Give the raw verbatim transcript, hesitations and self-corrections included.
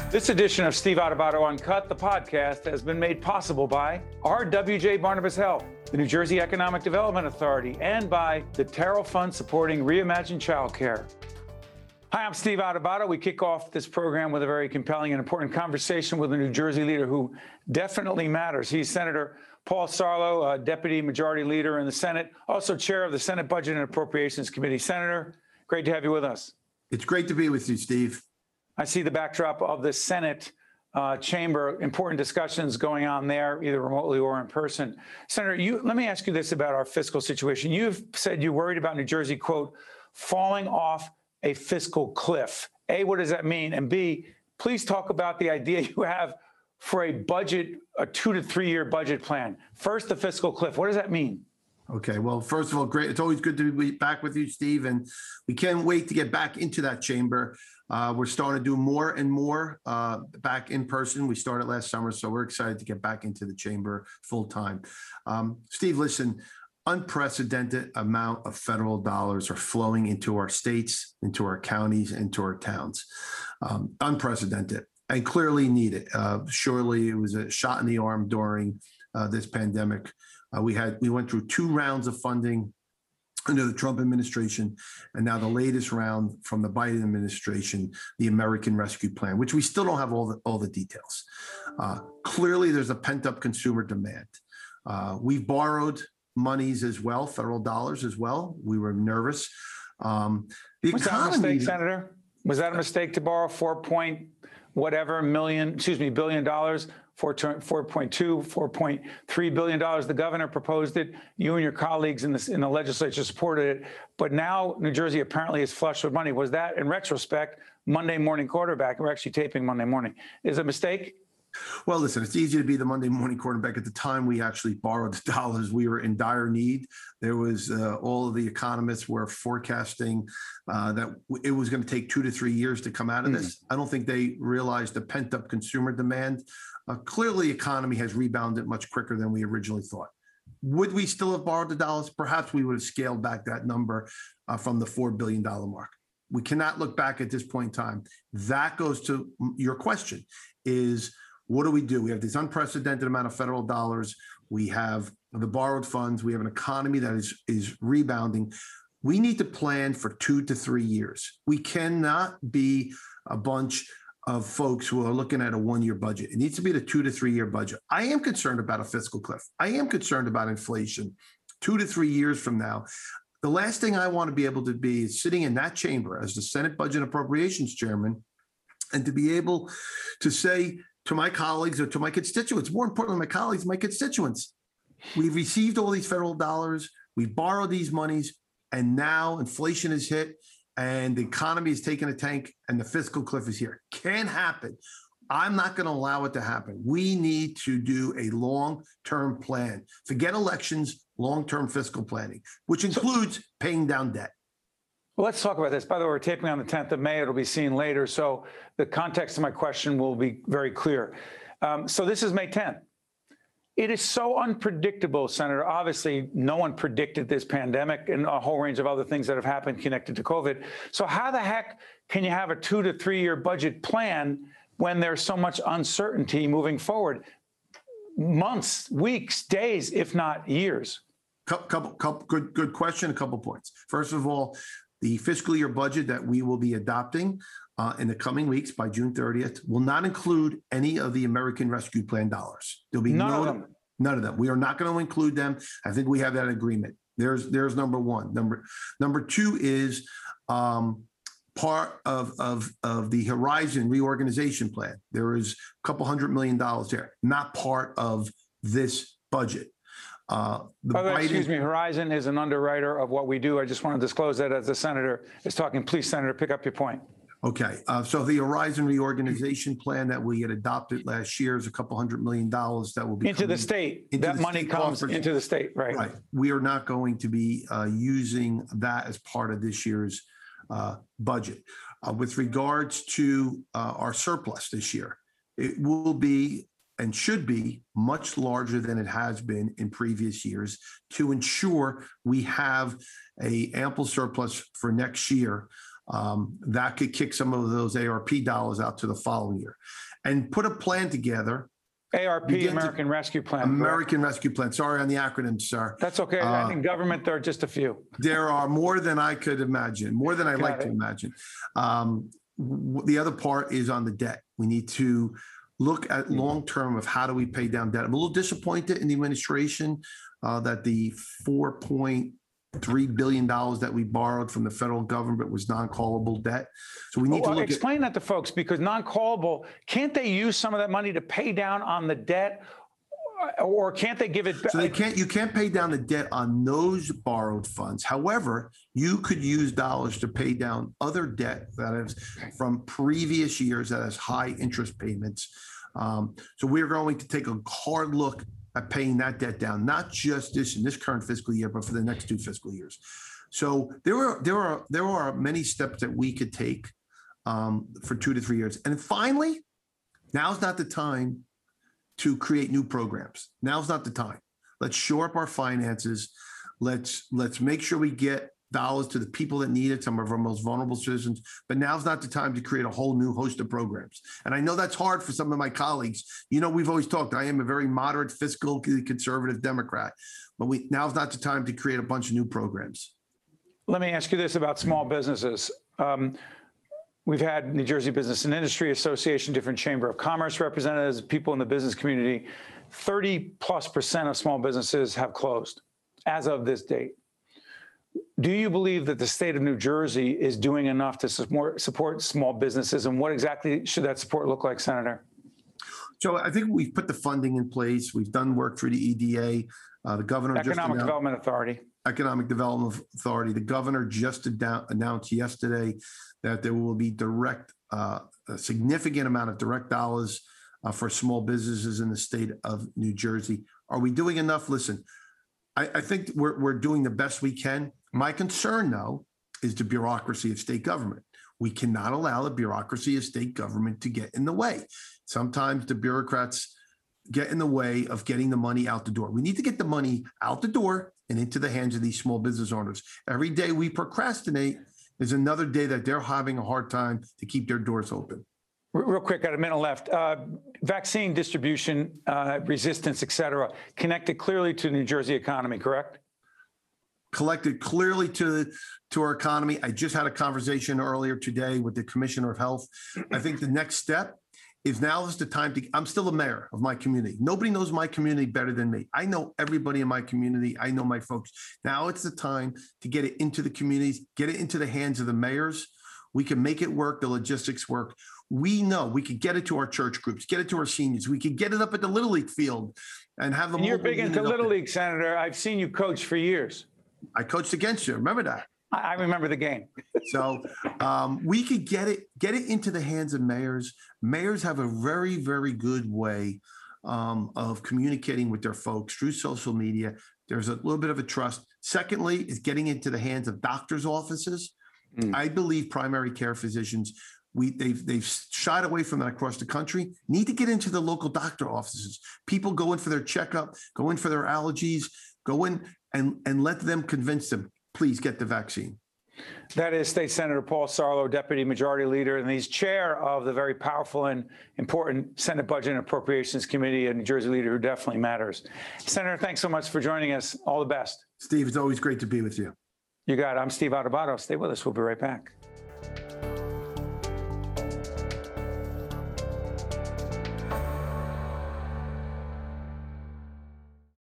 This edition of Steve Adubato Uncut, the podcast, has been made possible by R W J Barnabas Health, the New Jersey Economic Development Authority, and by the Terrell Fund supporting Reimagine Childcare. Hi, I'm Steve Adubato. We kick off this program with a very compelling and important conversation with a New Jersey leader who definitely matters. He's Senator Paul Sarlo, a Deputy Majority Leader in the Senate, also Chair of the Senate Budget and Appropriations Committee. Senator, great to have you with us. It's great to be with you, Steve. I see the backdrop of the Senate uh, chamber, important discussions going on there, either remotely or in person. Senator, you, let me ask you this about our fiscal situation. You've said you're worried about New Jersey, quote, falling off a fiscal cliff. A, what does that mean? And B, please talk about the idea you have for a budget, a two to three year budget plan. First, the fiscal cliff. What does that mean? Okay, well, first of all, great. It's always good to be back with you, Steve, and we can't wait to get back into that chamber. Uh, we're starting to do more and more uh, back in person. We started last summer, so we're excited to get back into the chamber full time. Um, Steve, listen, unprecedented amount of federal dollars are flowing into our states, into our counties, into our towns. Um, unprecedented and clearly needed. Uh, surely it was a shot in the arm during uh, this pandemic. Uh, we had we went through two rounds of funding under the Trump administration, and now the latest round from the Biden administration, the American Rescue Plan, which we still don't have all the all the details. Uh, clearly, there's a pent-up consumer demand. Uh, we've borrowed monies as well, federal dollars as well. We were nervous. Um, the Was economy, that a mistake, Senator? Was that a mistake to borrow four point whatever million, excuse me, billion dollars? four point two, four point three billion dollars. The governor proposed it. You and your colleagues in, this, in the legislature supported it. But now New Jersey apparently is flush with money. Was that, in retrospect, Monday morning quarterback? We're actually taping Monday morning. Is it a mistake? Well, listen, it's easy to be the Monday morning quarterback. At the time we actually borrowed the dollars, we were in dire need. There was uh, all of the economists were forecasting uh, that it was going to take two to three years to come out of mm-hmm. this. I don't think they realized the pent up consumer demand. Uh, clearly, the economy has rebounded much quicker than we originally thought. Would we still have borrowed the dollars? Perhaps we would have scaled back that number uh, from the four billion dollars mark. We cannot look back at this point in time. That goes to your question is, what do we do? We have this unprecedented amount of federal dollars. We have the borrowed funds. We have an economy that is, is rebounding. We need to plan for two to three years. We cannot be a bunch of folks who are looking at a one-year budget. It needs to be the two to three-year budget. I am concerned about a fiscal cliff. I am concerned about inflation. Two to three years from now, the last thing I want to be able to be is sitting in that chamber as the Senate Budget and Appropriations Chairman, and to be able to say to my colleagues or to my constituents, more importantly, my colleagues, my constituents, we've received all these federal dollars, we've borrowed these monies, and now inflation is hit, and the economy is taking a tank, and the fiscal cliff is here. Can happen. I'm not going to allow it to happen. We need to do a long-term plan. Forget elections, long-term fiscal planning, which includes paying down debt. Well, let's talk about this. By the way, we're taping on the tenth of May. It'll be seen later. So the context of my question will be very clear. Um, so this is May tenth. It is so unpredictable, Senator. Obviously, no one predicted this pandemic and a whole range of other things that have happened connected to COVID. So how the heck can you have a two to three year budget plan when there's so much uncertainty moving forward? Months, weeks, days, if not years. Couple, couple, good, good question. A couple points. First of all, the fiscal year budget that we will be adopting uh, in the coming weeks by June thirtieth will not include any of the American Rescue Plan dollars. There'll be none no, of them. None of them. We are not going to include them. I think we have that agreement. There's there's number one. Number number two is um, part of of of the Horizon reorganization plan. There is a couple hundred million dollars there, not part of this budget. Uh, the By the way, Biden, excuse me, Horizon is an underwriter of what we do. I just want to disclose that as the senator is talking. Please, Senator, pick up your point. Okay, uh, so the Horizon reorganization plan that we had adopted last year is a couple hundred million dollars that will be into the state. That the money state comes coffers. into the state, right? Right. We are not going to be uh, using that as part of this year's uh, budget. Uh, with regards to uh, our surplus this year, it will be and should be much larger than it has been in previous years to ensure we have a ample surplus for next year. Um, that could kick some of those A R P dollars out to the following year and put a plan together. A R P, Begin to- American Rescue Plan. correct? American Rescue Plan. Sorry on the acronyms, sir. That's okay. Uh, In government, there are just a few. There are more than I could imagine, more than I Got like it. to imagine. Um, w- the other part is on the debt. We need to look at long term of how do we pay down debt. I'm a little disappointed in the administration uh, that the four point three billion dollars that we borrowed from the federal government was non-callable debt. So we need Well, to look at. explain that to folks, because non-callable, can't they use some of that money to pay down on the debt, or can't they give it back? So they can't, you can't pay down the debt on those borrowed funds. However, you could use dollars to pay down other debt that is from previous years that has high interest payments. Um, so we're going to take a hard look at paying that debt down, not just this in this current fiscal year, but for the next two fiscal years. So there are there are there are many steps that we could take um, for two to three years. And finally, now's not the time to create new programs. Now's not the time. Let's shore up our finances. Let's let's make sure we get dollars to the people that need it, some of our most vulnerable citizens. But now's not the time to create a whole new host of programs. And I know that's hard for some of my colleagues. You know, we've always talked, I am a very moderate, fiscal, conservative Democrat, but we now's not the time to create a bunch of new programs. Let me ask you this about small businesses. Um, We've had New Jersey Business and Industry Association, different Chamber of Commerce representatives, people in the business community. thirty plus percent of small businesses have closed as of this date. Do you believe that the state of New Jersey is doing enough to support, support small businesses? And what exactly should that support look like, Senator? So I think we've put the funding in place. We've done work through the E D A. Uh, the governor just Economic announced- Development Authority. Economic Development Authority. The governor just ad- announced yesterday that there will be direct, uh, a significant amount of direct dollars uh, for small businesses in the state of New Jersey. Are we doing enough? Listen, I, I think we're, we're doing the best we can. My concern, though, is the bureaucracy of state government. We cannot allow the bureaucracy of state government to get in the way. Sometimes the bureaucrats get in the way of getting the money out the door. We need to get the money out the door and into the hands of these small business owners. Every day we procrastinate is another day that they're having a hard time to keep their doors open. Real quick, got a minute left. Uh, vaccine distribution, uh, resistance, et cetera, connected clearly to the New Jersey economy, correct? Collected clearly to, to our economy. I just had a conversation earlier today with the Commissioner of Health. I think the next step is now is the time to, I'm still a mayor of my community. Nobody knows my community better than me. I know everybody in my community. I know my folks. Now it's the time to get it into the communities, get it into the hands of the mayors. We can make it work, the logistics work. We know we could get it to our church groups, get it to our seniors. We could get it up at the Little League field and have them. And you're big into Little League, Senator. I've seen you coach for years. I coached against you. Remember that? I, I remember the game. So um, we could get it, get it into the hands of mayors. Mayors have a very, very good way um, of communicating with their folks through social media. There's a little bit of a trust. Secondly, is getting into the hands of doctors' offices. Mm. I believe primary care physicians, we they've they've shied away from that across the country. Need to get into the local doctor offices. People go in for their checkup, go in for their allergies, go in and and let them convince them, please get the vaccine. That is State Senator Paul Sarlo, Deputy Majority Leader, and he's chair of the very powerful and important Senate Budget and Appropriations Committee, a New Jersey leader who definitely matters. Senator, thanks so much for joining us. All the best. Steve, it's always great to be with you. You got it. I'm Steve Adubato. Stay with us. We'll be right back.